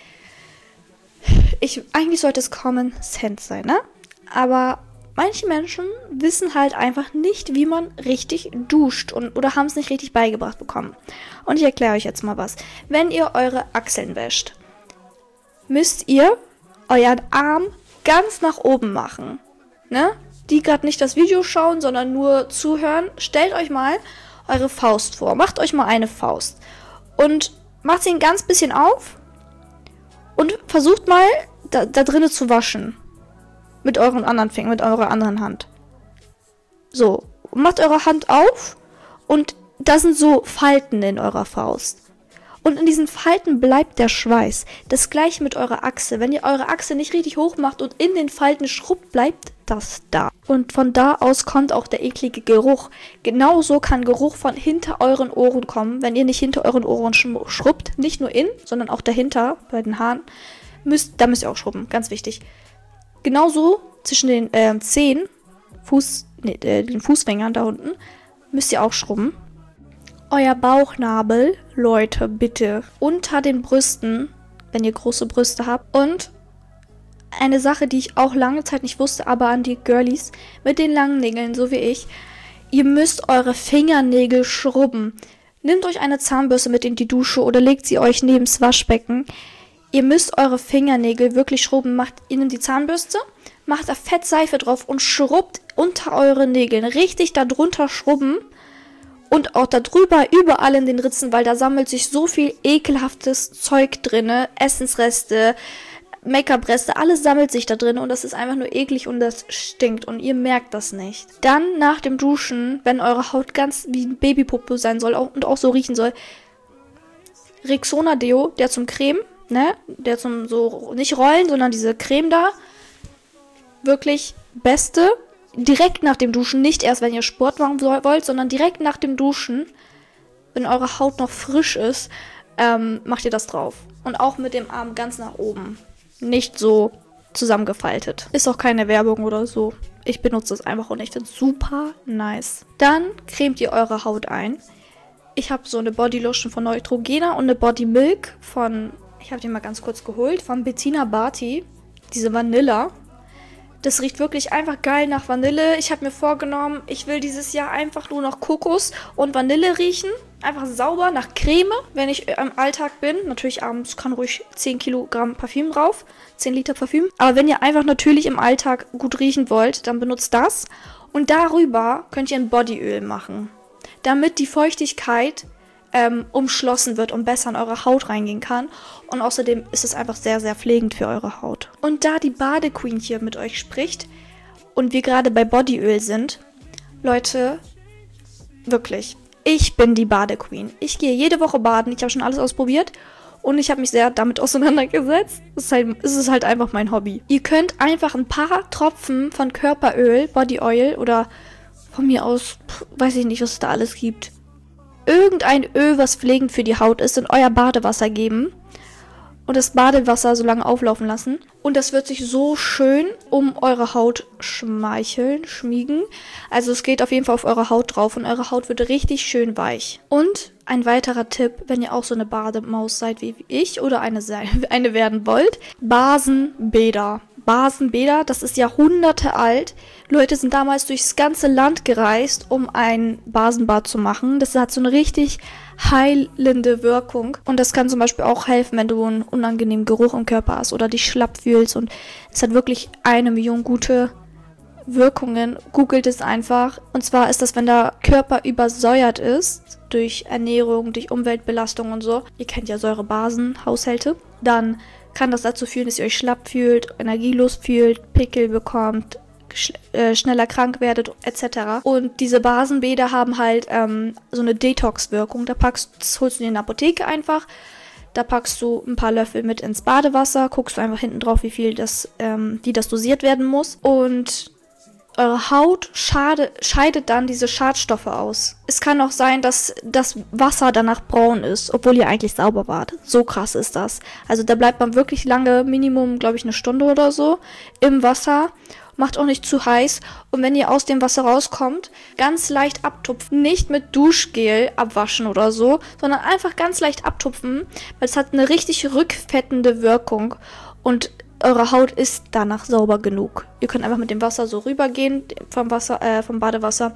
Ich, eigentlich sollte es Common Sense sein, ne? Aber manche Menschen wissen halt einfach nicht, wie man richtig duscht und, oder haben es nicht richtig beigebracht bekommen. Und ich erkläre euch jetzt mal was. Wenn ihr eure Achseln wäscht, müsst ihr euren Arm ganz nach oben machen. Ne? Die gerade nicht das Video schauen, sondern nur zuhören. Stellt euch mal eure Faust vor. Macht euch mal eine Faust. Und macht sie ein ganz bisschen auf. Und versucht mal, da, da drinnen zu waschen. Mit euren anderen Fingern, mit eurer anderen Hand. So. Macht eure Hand auf. Und da sind so Falten in eurer Faust. Und in diesen Falten bleibt der Schweiß. Das gleiche mit eurer Achse. Wenn ihr eure Achse nicht richtig hoch macht und in den Falten schrubbt, bleibt das da. Und von da aus kommt auch der eklige Geruch. Genauso kann Geruch von hinter euren Ohren kommen, wenn ihr nicht hinter euren Ohren schrubbt. Nicht nur in, sondern auch dahinter, bei den Haaren. Müsst, da müsst ihr auch schrubben, ganz wichtig. Genauso zwischen den äh, Zehen, Fuß, nee, äh, den Fußfingern da unten, müsst ihr auch schrubben. Euer Bauchnabel, Leute, bitte, unter den Brüsten, wenn ihr große Brüste habt, und eine Sache, die ich auch lange Zeit nicht wusste, aber an die Girlies mit den langen Nägeln, so wie ich, ihr müsst eure Fingernägel schrubben. Nehmt euch eine Zahnbürste mit in die Dusche oder legt sie euch neben das Waschbecken. Ihr müsst eure Fingernägel wirklich schrubben. Macht ihnen die Zahnbürste, macht da Fettseife drauf und schrubbt unter euren Nägeln. Richtig da drunter schrubben und auch da drüber, überall in den Ritzen, weil da sammelt sich so viel ekelhaftes Zeug drinne, Essensreste, Make-up-Reste, alles sammelt sich da drin und das ist einfach nur eklig und das stinkt und ihr merkt das nicht. Dann nach dem Duschen, wenn eure Haut ganz wie ein Babypuppe sein soll und auch so riechen soll, Rexona Deo, der zum Creme, ne, der zum so, nicht rollen, sondern diese Creme da, wirklich beste, direkt nach dem Duschen, nicht erst, wenn ihr Sport machen wollt, sondern direkt nach dem Duschen, wenn eure Haut noch frisch ist, ähm, macht ihr das drauf. Und auch mit dem Arm ganz nach oben. Nicht so zusammengefaltet. Ist auch keine Werbung oder so. Ich benutze es einfach und ich finde es super nice. Dann cremt ihr eure Haut ein. Ich habe so eine Bodylotion von Neutrogena und eine Body Milk von, ich habe die mal ganz kurz geholt, von Bettina Barty. Diese Vanilla. Das riecht wirklich einfach geil nach Vanille. Ich habe mir vorgenommen, ich will dieses Jahr einfach nur noch Kokos und Vanille riechen. Einfach sauber nach Creme, wenn ich im Alltag bin. Natürlich abends kann ruhig zehn Kilogramm Parfüm drauf. zehn Liter Parfüm. Aber wenn ihr einfach natürlich im Alltag gut riechen wollt, dann benutzt das. Und darüber könnt ihr ein Bodyöl machen. Damit die Feuchtigkeit ähm, umschlossen wird und besser in eure Haut reingehen kann. Und außerdem ist es einfach sehr, sehr pflegend für eure Haut. Und da die Badequeen hier mit euch spricht und wir gerade bei Bodyöl sind, Leute, wirklich, ich bin die Badequeen. Ich gehe jede Woche baden, ich habe schon alles ausprobiert und ich habe mich sehr damit auseinandergesetzt. Es ist, halt, es ist halt einfach mein Hobby. Ihr könnt einfach ein paar Tropfen von Körperöl, Bodyoil oder von mir aus, pff, weiß ich nicht, was es da alles gibt. Irgendein Öl, was pflegend für die Haut ist, in euer Badewasser geben und das Badewasser so lange auflaufen lassen. Und das wird sich so schön um eure Haut schmeicheln, schmiegen. Also es geht auf jeden Fall auf eure Haut drauf und eure Haut wird richtig schön weich. Und ein weiterer Tipp, wenn ihr auch so eine Bademaus seid wie ich oder eine, eine werden wollt, Basenbäder. Basenbäder, das ist Jahrhunderte alt. Leute sind damals durchs ganze Land gereist, um ein Basenbad zu machen. Das hat so eine richtig heilende Wirkung. Und das kann zum Beispiel auch helfen, wenn du einen unangenehmen Geruch im Körper hast oder dich schlapp fühlst. Und es hat wirklich eine Million gute Wirkungen. Googelt es einfach. Und zwar ist das, wenn der Körper übersäuert ist, durch Ernährung, durch Umweltbelastung und so. Ihr kennt ja Säure-Basen-Haushalte. Dann kann das dazu führen, dass ihr euch schlapp fühlt, energielos fühlt, Pickel bekommt, sch- äh, schneller krank werdet, et cetera. Und diese Basenbäder haben halt ähm, so eine Detox-Wirkung. Da packst, das holst du dir in der Apotheke einfach, da packst du ein paar Löffel mit ins Badewasser, guckst du einfach hinten drauf, wie viel das, ähm, wie das dosiert werden muss. Und eure Haut schade, scheidet dann diese Schadstoffe aus. Es kann auch sein, dass das Wasser danach braun ist, obwohl ihr eigentlich sauber wart. So krass ist das. Also da bleibt man wirklich lange, Minimum, glaube ich, eine Stunde oder so, im Wasser. Macht auch nicht zu heiß. Und wenn ihr aus dem Wasser rauskommt, ganz leicht abtupfen. Nicht mit Duschgel abwaschen oder so, sondern einfach ganz leicht abtupfen, weil es hat eine richtig rückfettende Wirkung. Und eure Haut ist danach sauber genug. Ihr könnt einfach mit dem Wasser so rübergehen, vom Wasser, äh, vom Badewasser.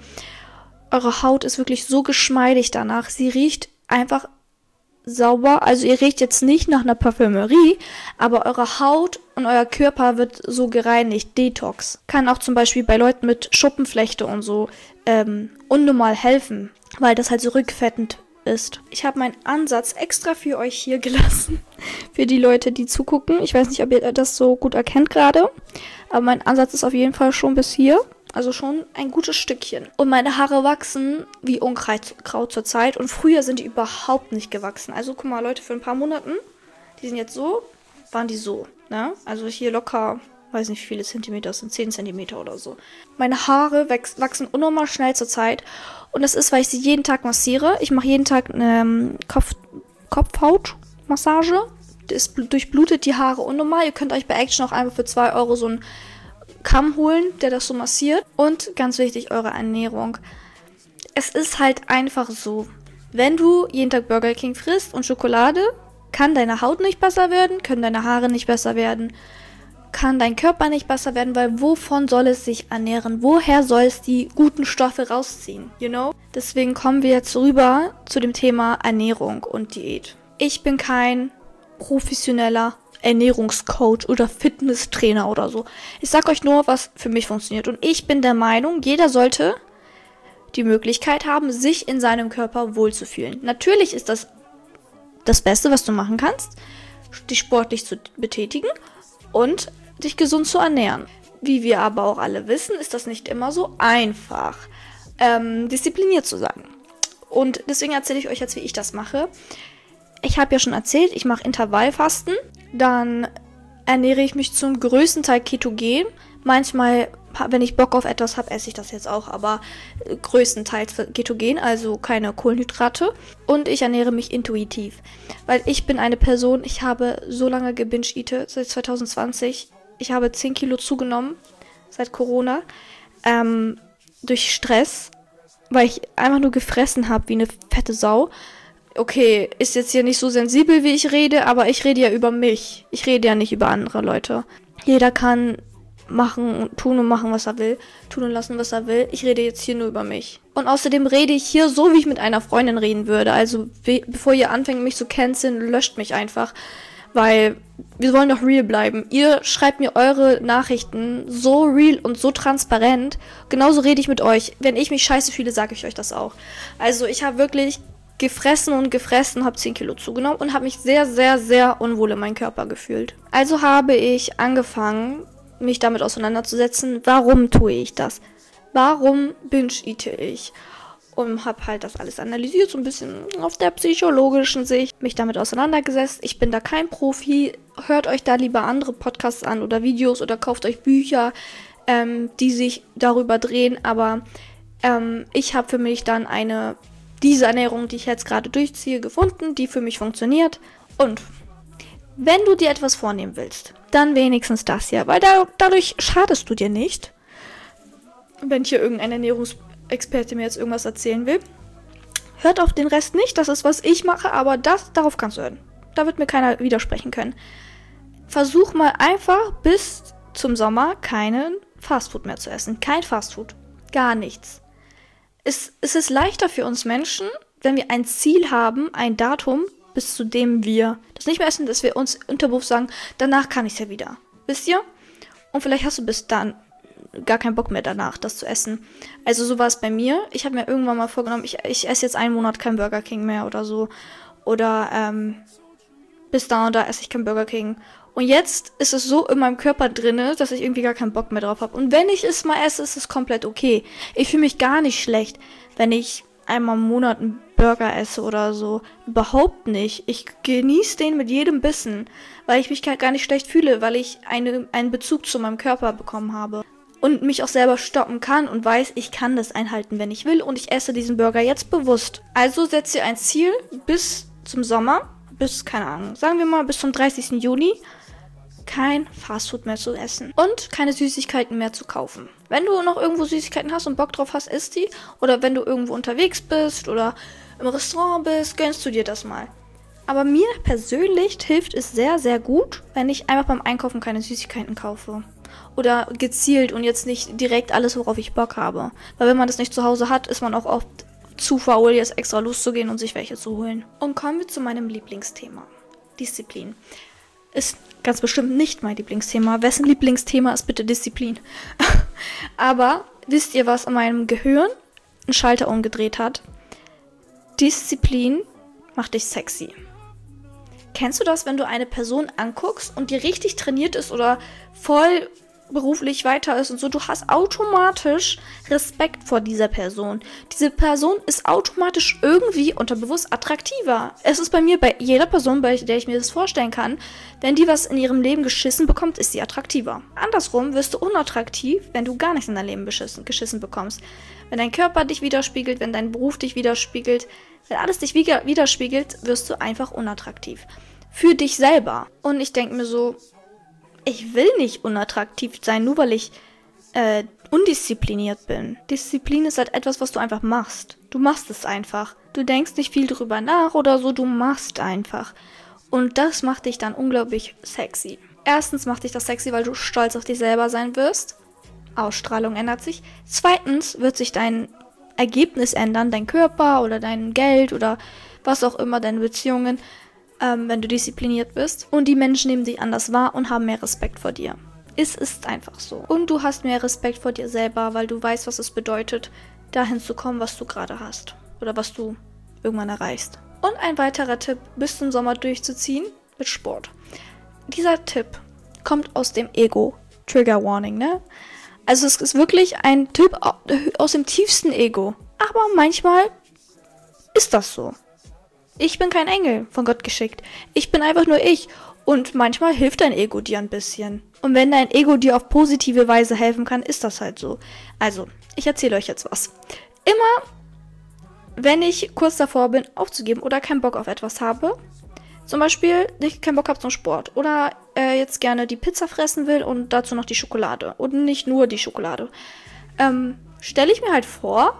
Eure Haut ist wirklich so geschmeidig danach. Sie riecht einfach sauber. Also ihr riecht jetzt nicht nach einer Parfümerie, aber eure Haut und euer Körper wird so gereinigt. Detox. Kann auch zum Beispiel bei Leuten mit Schuppenflechte und so ähm, unnormal helfen, weil das halt so rückfettend ist. Ich habe meinen Ansatz extra für euch hier gelassen. Für die Leute, die zugucken. Ich weiß nicht, ob ihr das so gut erkennt gerade. Aber mein Ansatz ist auf jeden Fall schon bis hier. Also schon ein gutes Stückchen. Und meine Haare wachsen wie Unkraut zur Zeit. Und früher sind die überhaupt nicht gewachsen. Also guck mal, Leute, für ein paar Monaten, die sind jetzt so, waren die so. Ne? Also hier locker, weiß nicht wie viele Zentimeter, das sind zehn Zentimeter oder so. Meine Haare wächst, wachsen unnormal schnell zur Zeit. Und das ist, weil ich sie jeden Tag massiere. Ich mache jeden Tag eine ähm, Kopf, Kopfhautmassage. Das durchblutet die Haare unnormal. Ihr könnt euch bei Action auch einfach für zwei Euro so einen Kamm holen, der das so massiert. Und ganz wichtig, eure Ernährung. Es ist halt einfach so, wenn du jeden Tag Burger King frisst und Schokolade, kann deine Haut nicht besser werden, können deine Haare nicht besser werden, kann dein Körper nicht besser werden, weil wovon soll es sich ernähren? Woher soll es die guten Stoffe rausziehen? You know? Deswegen kommen wir jetzt rüber zu dem Thema Ernährung und Diät. Ich bin kein professioneller Ernährungscoach oder Fitnesstrainer oder so. Ich sag euch nur, was für mich funktioniert. Und ich bin der Meinung, jeder sollte die Möglichkeit haben, sich in seinem Körper wohlzufühlen. Natürlich ist das das Beste, was du machen kannst, dich sportlich zu betätigen und dich gesund zu ernähren. Wie wir aber auch alle wissen, ist das nicht immer so einfach, ähm, diszipliniert zu sein. Und deswegen erzähle ich euch jetzt, wie ich das mache. Ich habe ja schon erzählt, ich mache Intervallfasten. Dann ernähre ich mich zum größten Teil ketogen. Manchmal, wenn ich Bock auf etwas habe, esse ich das jetzt auch, aber größtenteils ketogen, also keine Kohlenhydrate. Und ich ernähre mich intuitiv, weil ich bin eine Person, ich habe so lange gebinge-eaten, seit zwanzig zwanzig. Ich habe zehn Kilo zugenommen, seit Corona, ähm, durch Stress, weil ich einfach nur gefressen habe wie eine fette Sau. Okay, ist jetzt hier nicht so sensibel, wie ich rede, aber ich rede ja über mich. Ich rede ja nicht über andere Leute. Jeder kann machen und tun und machen, was er will. Tun und lassen, was er will. Ich rede jetzt hier nur über mich. Und außerdem rede ich hier so, wie ich mit einer Freundin reden würde. Also, be- bevor ihr anfängt, mich zu canceln, löscht mich einfach. Weil wir wollen doch real bleiben. Ihr schreibt mir eure Nachrichten so real und so transparent. Genauso rede ich mit euch. Wenn ich mich scheiße fühle, sage ich euch das auch. Also, ich habe wirklich gefressen und gefressen, habe zehn Kilo zugenommen und habe mich sehr, sehr, sehr unwohl in meinem Körper gefühlt. Also habe ich angefangen, mich damit auseinanderzusetzen, warum tue ich das? Warum binge-eate ich? Und habe halt das alles analysiert, so ein bisschen auf der psychologischen Sicht, mich damit auseinandergesetzt. Ich bin da kein Profi, hört euch da lieber andere Podcasts an oder Videos oder kauft euch Bücher, ähm, die sich darüber drehen, aber ähm, ich habe für mich dann eine diese Ernährung, die ich jetzt gerade durchziehe, gefunden, die für mich funktioniert. Und wenn du dir etwas vornehmen willst, dann wenigstens das hier, weil da, dadurch schadest du dir nicht. Wenn hier irgendein Ernährungsexperte mir jetzt irgendwas erzählen will, hört auf den Rest nicht, das ist, was ich mache, aber das, darauf kannst du hören. Da wird mir keiner widersprechen können. Versuch mal einfach bis zum Sommer keinen Fastfood mehr zu essen. Kein Fastfood. Gar nichts. Es, es ist leichter für uns Menschen, wenn wir ein Ziel haben, ein Datum, bis zu dem wir das nicht mehr essen, dass wir uns unterbewusst sagen, danach kann ich es ja wieder. Wisst ihr? Und vielleicht hast du bis dann gar keinen Bock mehr danach, das zu essen. Also so war es bei mir. Ich habe mir irgendwann mal vorgenommen, ich, ich esse jetzt einen Monat kein Burger King mehr oder so. Oder ähm, bis da und da esse ich kein Burger King. Und jetzt ist es so in meinem Körper drinne, dass ich irgendwie gar keinen Bock mehr drauf habe. Und wenn ich es mal esse, ist es komplett okay. Ich fühle mich gar nicht schlecht, wenn ich einmal im Monat einen Burger esse oder so. Überhaupt nicht. Ich genieße den mit jedem Bissen, weil ich mich gar nicht schlecht fühle, weil ich eine, einen Bezug zu meinem Körper bekommen habe. Und mich auch selber stoppen kann und weiß, ich kann das einhalten, wenn ich will. Und ich esse diesen Burger jetzt bewusst. Also setze ihr ein Ziel bis zum Sommer, bis, keine Ahnung, sagen wir mal bis zum dreißigsten Juni, kein Fastfood mehr zu essen und keine Süßigkeiten mehr zu kaufen. Wenn du noch irgendwo Süßigkeiten hast und Bock drauf hast, isst die. Oder wenn du irgendwo unterwegs bist oder im Restaurant bist, gönnst du dir das mal. Aber mir persönlich hilft es sehr, sehr gut, wenn ich einfach beim Einkaufen keine Süßigkeiten kaufe. Oder gezielt und jetzt nicht direkt alles, worauf ich Bock habe. Weil wenn man das nicht zu Hause hat, ist man auch oft zu faul, jetzt extra loszugehen und sich welche zu holen. Und kommen wir zu meinem Lieblingsthema. Disziplin. Ist ganz bestimmt nicht mein Lieblingsthema. Wessen Lieblingsthema ist bitte Disziplin? Aber wisst ihr, was in meinem Gehirn einen Schalter umgedreht hat? Disziplin macht dich sexy. Kennst du das, wenn du eine Person anguckst und die richtig trainiert ist oder voll beruflich weiter ist und so, du hast automatisch Respekt vor dieser Person. Diese Person ist automatisch irgendwie unterbewusst attraktiver. Es ist bei mir, bei jeder Person, bei der ich mir das vorstellen kann, wenn die was in ihrem Leben geschissen bekommt, ist sie attraktiver. Andersrum wirst du unattraktiv, wenn du gar nichts in deinem Leben beschissen, geschissen bekommst. Wenn dein Körper dich widerspiegelt, wenn dein Beruf dich widerspiegelt, wenn alles dich widerspiegelt, wirst du einfach unattraktiv. Für dich selber. Und ich denke mir so, ich will nicht unattraktiv sein, nur weil ich äh, undiszipliniert bin. Disziplin ist halt etwas, was du einfach machst. Du machst es einfach. Du denkst nicht viel drüber nach oder so, du machst einfach. Und das macht dich dann unglaublich sexy. Erstens macht dich das sexy, weil du stolz auf dich selber sein wirst. Ausstrahlung ändert sich. Zweitens wird sich dein Ergebnis ändern, dein Körper oder dein Geld oder was auch immer, deine Beziehungen, ähm, wenn du diszipliniert bist. Und die Menschen nehmen dich anders wahr und haben mehr Respekt vor dir. Es ist einfach so. Und du hast mehr Respekt vor dir selber, weil du weißt, was es bedeutet, dahin zu kommen, was du gerade hast. Oder was du irgendwann erreichst. Und ein weiterer Tipp, bis zum Sommer durchzuziehen, mit Sport. Dieser Tipp kommt aus dem Ego. Trigger Warning, ne? Also es ist wirklich ein Tipp aus dem tiefsten Ego. Aber manchmal ist das so. Ich bin kein Engel von Gott geschickt. Ich bin einfach nur ich. Und manchmal hilft dein Ego dir ein bisschen. Und wenn dein Ego dir auf positive Weise helfen kann, ist das halt so. Also, ich erzähle euch jetzt was. Immer, wenn ich kurz davor bin, aufzugeben oder keinen Bock auf etwas habe, zum Beispiel, ich keinen Bock habe zum Sport oder äh, jetzt gerne die Pizza fressen will und dazu noch die Schokolade und nicht nur die Schokolade, ähm, stelle ich mir halt vor,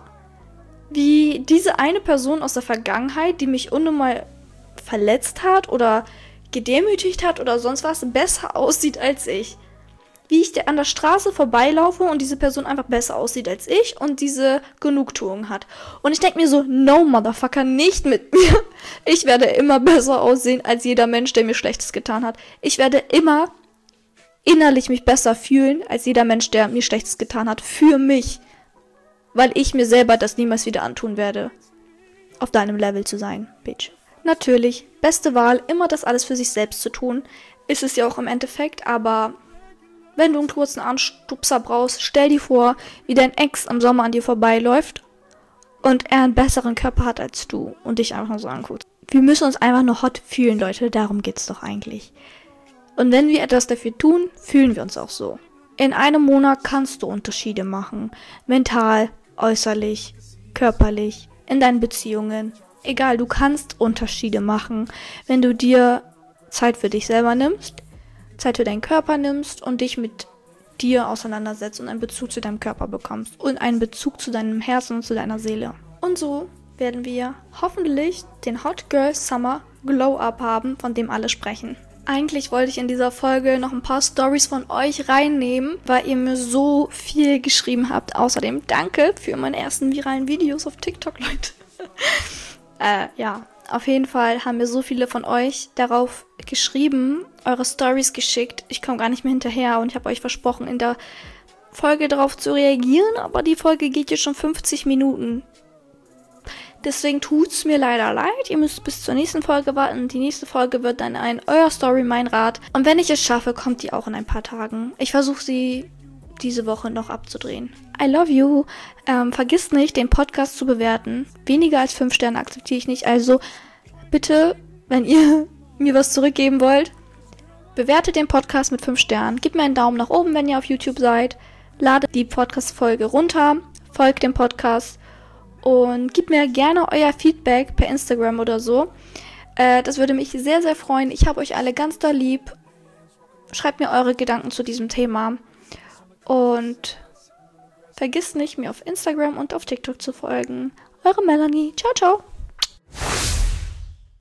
wie diese eine Person aus der Vergangenheit, die mich unnormal verletzt hat oder gedemütigt hat oder sonst was, besser aussieht als ich. Wie ich an der Straße vorbeilaufe und diese Person einfach besser aussieht als ich und diese Genugtuung hat. Und ich denke mir so, no, Motherfucker, nicht mit mir. Ich werde immer besser aussehen als jeder Mensch, der mir Schlechtes getan hat. Ich werde immer innerlich mich besser fühlen als jeder Mensch, der mir Schlechtes getan hat. Für mich. Weil ich mir selber das niemals wieder antun werde. Auf deinem Level zu sein, Bitch. Natürlich, beste Wahl, immer das alles für sich selbst zu tun. Ist es ja auch im Endeffekt, aber wenn du einen kurzen Anstupser brauchst, stell dir vor, wie dein Ex im Sommer an dir vorbeiläuft und er einen besseren Körper hat als du und dich einfach nur so anguckt. Wir müssen uns einfach nur hot fühlen, Leute, darum geht's doch eigentlich. Und wenn wir etwas dafür tun, fühlen wir uns auch so. In einem Monat kannst du Unterschiede machen. Mental, äußerlich, körperlich, in deinen Beziehungen. Egal, du kannst Unterschiede machen, wenn du dir Zeit für dich selber nimmst, Zeit für deinen Körper nimmst und dich mit dir auseinandersetzt und einen Bezug zu deinem Körper bekommst und einen Bezug zu deinem Herzen und zu deiner Seele. Und so werden wir hoffentlich den Hot Girl Summer Glow Up haben, von dem alle sprechen. Eigentlich wollte ich in dieser Folge noch ein paar Storys von euch reinnehmen, weil ihr mir so viel geschrieben habt. Außerdem danke für meine ersten viralen Videos auf TikTok, Leute. äh, ja. Auf jeden Fall haben mir so viele von euch darauf geschrieben, eure Stories geschickt. Ich komme gar nicht mehr hinterher und ich habe euch versprochen, in der Folge darauf zu reagieren, aber die Folge geht jetzt schon fünfzig Minuten. Deswegen tut's mir leider leid. Ihr müsst bis zur nächsten Folge warten. Die nächste Folge wird dann ein Euer Story, mein Rat. Und wenn ich es schaffe, kommt die auch in ein paar Tagen. Ich versuche sie diese Woche noch abzudrehen. I love you. Ähm, vergiss nicht, den Podcast zu bewerten. Weniger als fünf Sterne akzeptiere ich nicht. Also bitte, wenn ihr mir was zurückgeben wollt, bewertet den Podcast mit fünf Sternen. Gebt mir einen Daumen nach oben, wenn ihr auf YouTube seid. Ladet die Podcast-Folge runter. Folgt dem Podcast. Und gebt mir gerne euer Feedback per Instagram oder so. Äh, das würde mich sehr, sehr freuen. Ich habe euch alle ganz doll lieb. Schreibt mir eure Gedanken zu diesem Thema. Und vergisst nicht, mir auf Instagram und auf TikTok zu folgen. Eure Melanie. Ciao, ciao.